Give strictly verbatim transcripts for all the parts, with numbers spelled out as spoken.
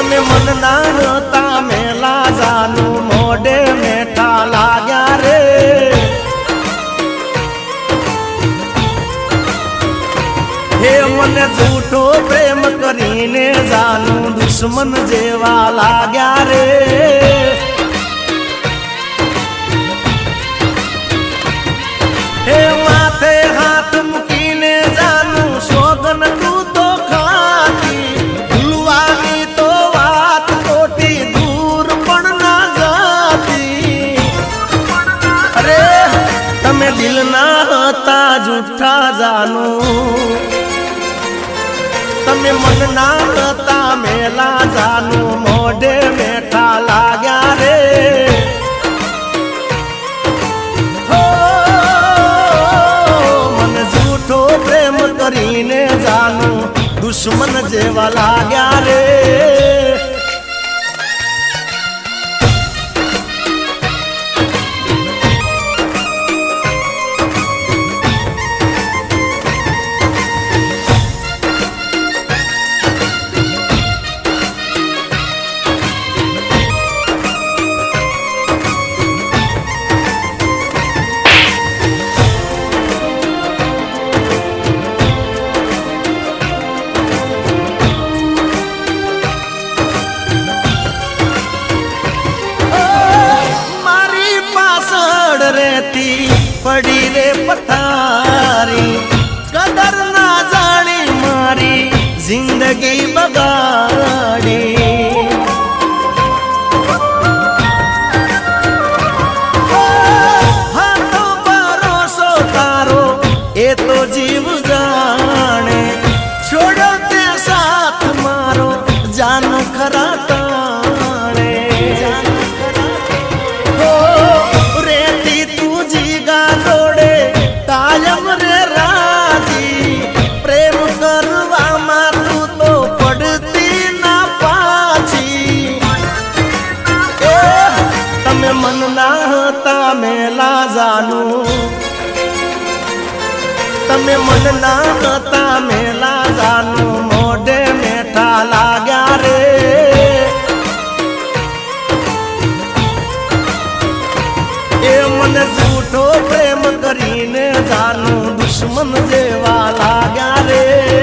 તમે મન ના હતા મેલા જાનું મોઢે મેઠા લાગ્યા રે હે મને જૂઠો પ્રેમ કરીને જાનું દુશ્મન જેવા લાગ્યા રે હે માથે હાથ મૂકીને જાનું સોગન તું તો ખાતી ભૂલવાની તો વાત ખોટી દૂર પણ ના જાતી અરે તમે દિલ ના હતા જૂઠા જાનું તમે મન ના હતા મેલા જાનું મોઢે મેઠા લાગ્યા રે પ્રેમ કરીને જાનું દુશ્મન જેવા લાગ્યા રે પડી રે પથારી કદર ના જાણી મારી જિંદગી બગાડી હાથો ભરોસો તારો એ તો જીવ જાણે છોડો તે સાથ મારો જાન ખરા તાણે કાયમ રે રાજી પ્રેમ કરવામાં તું તો પડતી ના પાછી એ તમે મન ના હતા મેલા જાનું તમે મન ના હતા મેલા જાનું મોઢે મેઠા લાગ્યા રે એ મને જૂઠો પ્રેમ કરીને જાનું દુશ્મન જેવા લાગ્યા રે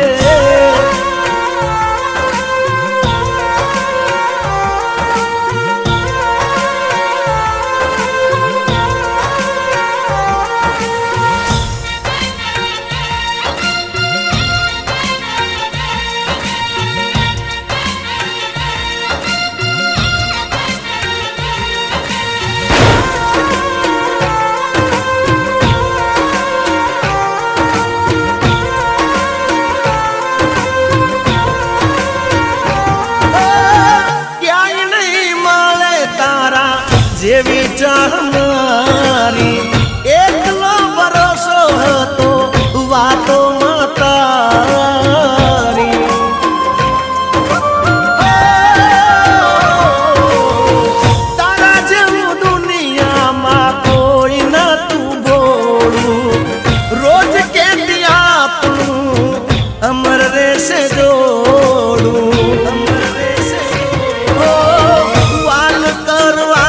જેવી ચાહ મારી એકલો ભરોસો હતો વાતો તારી તારા જેવું દુનિયામાં કોઈ નતું ભોળું રોજ કે આપણું અમર રહેશે જોડું અમર રહેશે વાલ કરવા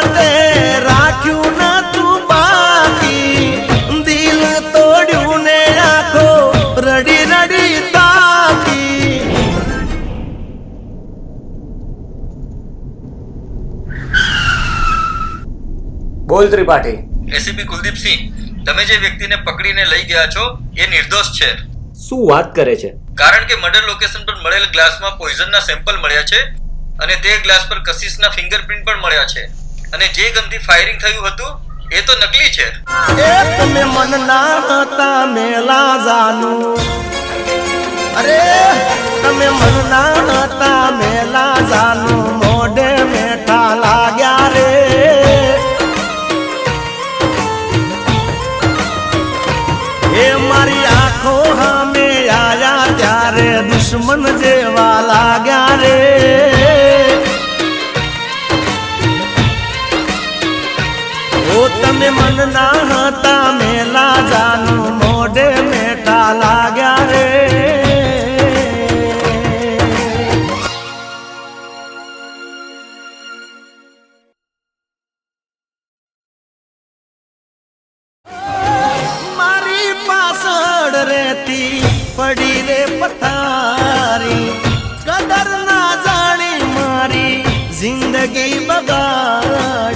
બોલ ત્રિપાઠી. એસીપી કુલદીપસિંહ, તમે જે વ્યક્તિને પકડીને લઈ ગયા છો એ નિર્દોષ છે. શું વાત કરે છે? કારણ કે મર્ડર લોકેશન પર મળેલ ગ્લાસમાં પોઈઝનના સેમ્પલ મળ્યા છે અને તે ગ્લાસ પર કશિશના ફિંગરપ્રિન્ટ પણ મળ્યા છે અને જે ગનથી ફાયરિંગ થયું હતું એ તો નકલી છે. એ તમે મન ના હતા મેલા જાનું અરે તમે મન ના હતા મેલા જાનું મોઢે મેઠા લાગ્યા રે એ મારી આંખો સામે આયા ત્યારે દુશ્મન જેવા લાગ્યા રે ઓ તમે મન ના હતા મેલા જાનું મોઢે મેઠા લાગ્યા રે જિંદગી બગાડી